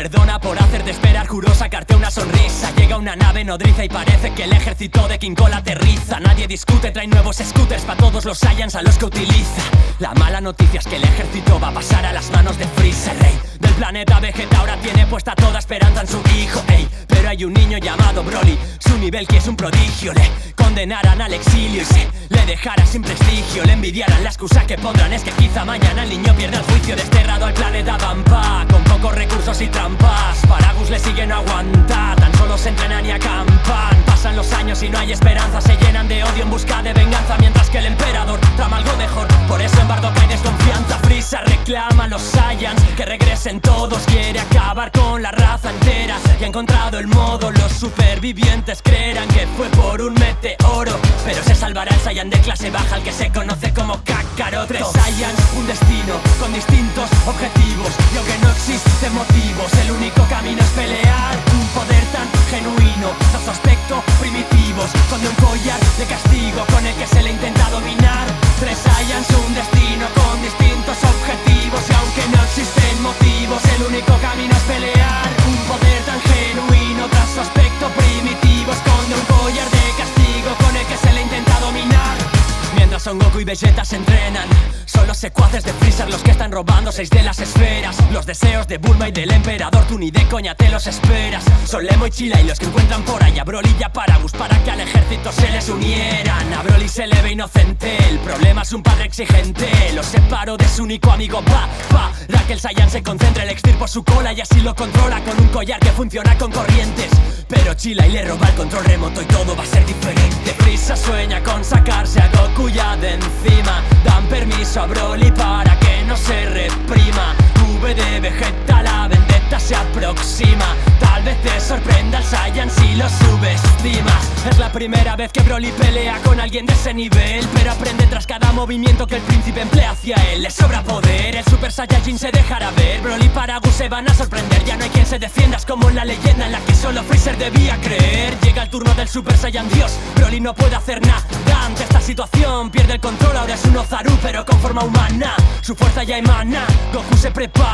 perdona por hacerte esperar, juró sacarte una sonrisa. Llega una nave nodriza y parece que el ejército de King Kong aterriza. Nadie discute, trae nuevos scooters pa' todos los Saiyans a los que utiliza. La mala noticia es que el ejército va a pasar a las manos de Freezer, rey del planeta Vegeta. Ahora tiene puesta toda esperanza en su hijo, ey. Pero hay un niño llamado Broly, su nivel que es un prodigio. Le condenarán al exilio y se le dejará sin prestigio. Le envidiarán, la excusa que pondrán es que quizá mañana el niño pierda el juicio. Desterrado al planeta Vampa, con pocos recursos y trampas. Paragus le sigue, no aguanta, tan solo se entrenan y acampan. Pasan los años y no hay esperanza, se llenan de odio en busca de venganza. Mientras que el emperador trama algo mejor, por eso en Bardock hay desconfianza. Freezer reclama a los Saiyans que regresen todos. Quiere acabar con la raza entera y ha encontrado el modo. Los supervivientes creerán que fue por un meteoro, pero se salvará el Saiyan de clase baja, el que se conoce como Kakaroto. 3 Saiyans, un destino con distintos objetivos, y aunque no existen motivos, el único camino es pelear. Un poder tan genuino, tras su aspecto primitivos, con un collar de castigo con el que se le intenta dominar. 3 Saiyans, un destino con distintos objetivos, y aunque no existen motivos, el único camino es pelear. Un poder tan genuino, tras su aspecto primitivo, esconde un collar de castigo con el que se le intenta dominar. Mientras Son Goku y Vegeta se entrenan, son los secuaces de Freezer los que están robando 6 de las esferas. Los deseos de Bulma y del emperador, tú ni de coña te los esperas. Son Lemo y Chila y los que encuentran por ahí a Broly y a Paragus para que al ejército se les unieran. A Broly se le ve inocente, el problema es un padre exigente. Los separó de su único amigo para que el Saiyan se concentre. Le extirpo su cola y así lo controla con un collar que funciona con corrientes. Pero Chila y le roba el control remoto y todo va a ser diferente. Freezer sueña con sacarse a Goku ya de encima. Dan permiso a Broly para que no se reprima. V de Vegeta, la vendetta se aproxima. Tal vez te sorprenda el Saiyan si lo subestimas. Es la primera vez que Broly pelea con alguien de ese nivel, pero aprende tras cada movimiento que el príncipe emplea hacia él. Le sobra poder, el Super Saiyajin se dejará ver. Broly y Paragus se van a sorprender, ya no hay quien se defienda. Es como la leyenda en la que solo Freezer debía creer. Llega el turno del Super Saiyan Dios, Broly no puede hacer nada ante esta situación. Pierde el control, ahora es un Ozaru pero con forma humana. Su fuerza ya emana, Goku se prepara.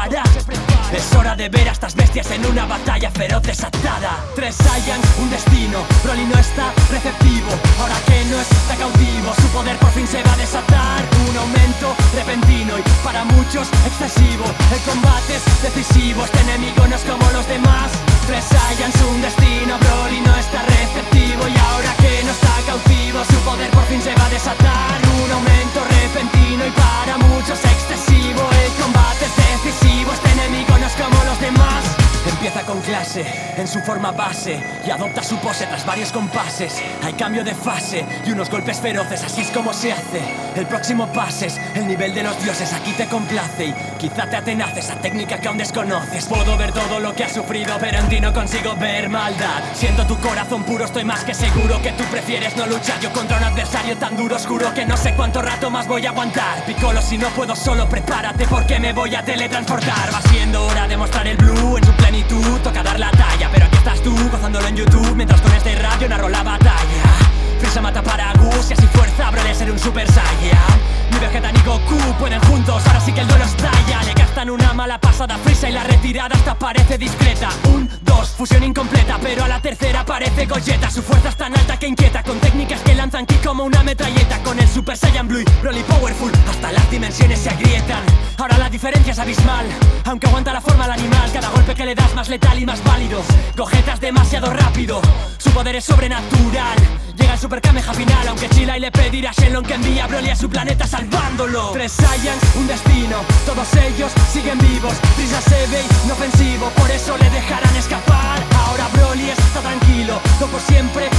Es hora de ver a estas bestias en una batalla feroz desatada. 3 Saiyans, un destino, Broly no está receptivo. Ahora que no está cautivo, su poder por fin se va a desatar. Un aumento repentino y para muchos excesivo. El combate es decisivo, este enemigo no es como los demás. 3 Saiyans, un destino, Broly no está receptivo. Y ahora que no está cautivo, su poder por fin se va a desatar. Un aumento repentino y para muchos excesivo. El combate es decisivo, este enemigo no es como los demás. Empieza con clase, en su forma base, y adopta su pose tras varios compases. Hay cambio de fase y unos golpes feroces, así es como se hace. El próximo pase es el nivel de los dioses, aquí te complace y quizá te atenaces a técnica que aún desconoces. Puedo ver todo lo que has sufrido, pero en ti no consigo ver maldad. Siento tu corazón puro, estoy más que seguro que tú prefieres no luchar. Yo contra un adversario tan duro, oscuro, que no sé cuánto rato más voy a aguantar. Piccolo, si no puedo solo, prepárate porque me voy a teletransportar. Va siendo hora de mostrar el blue en su plenitud. Toca dar la talla, pero aquí estás tú, gozándolo en YouTube, mientras con este radio narro la batalla. Freezer mata a Paragus y así fuerza Broly a ser un Super Saiyan. Ni Vegeta ni Goku pueden juntos, ahora sí que el duelo estalla. Le gastan una mala pasada a Freezer y la retirada hasta parece discreta. 1, 2, fusión incompleta, pero a la tercera parece Gogeta. Su fuerza es tan alta que inquieta, con técnicas que lanzan ki como una metralleta. Con el Super Saiyan Blue y Broly Powerful, hasta las dimensiones se agrietan. Ahora la diferencia es abismal, aunque aguanta la forma al animal. Cada golpe que le das más letal y más válido. Gogeta es demasiado rápido, su poder es sobrenatural. Llega el Super Kameha final, aunque Chila y le pedirá a Shenlong que envíe a Broly a su planeta salvándolo. 3 Saiyans, un destino, todos ellos siguen vivos. Freezer se ve inofensivo, por eso le dejarán escapar. Ahora Broly está tranquilo, Goku siempre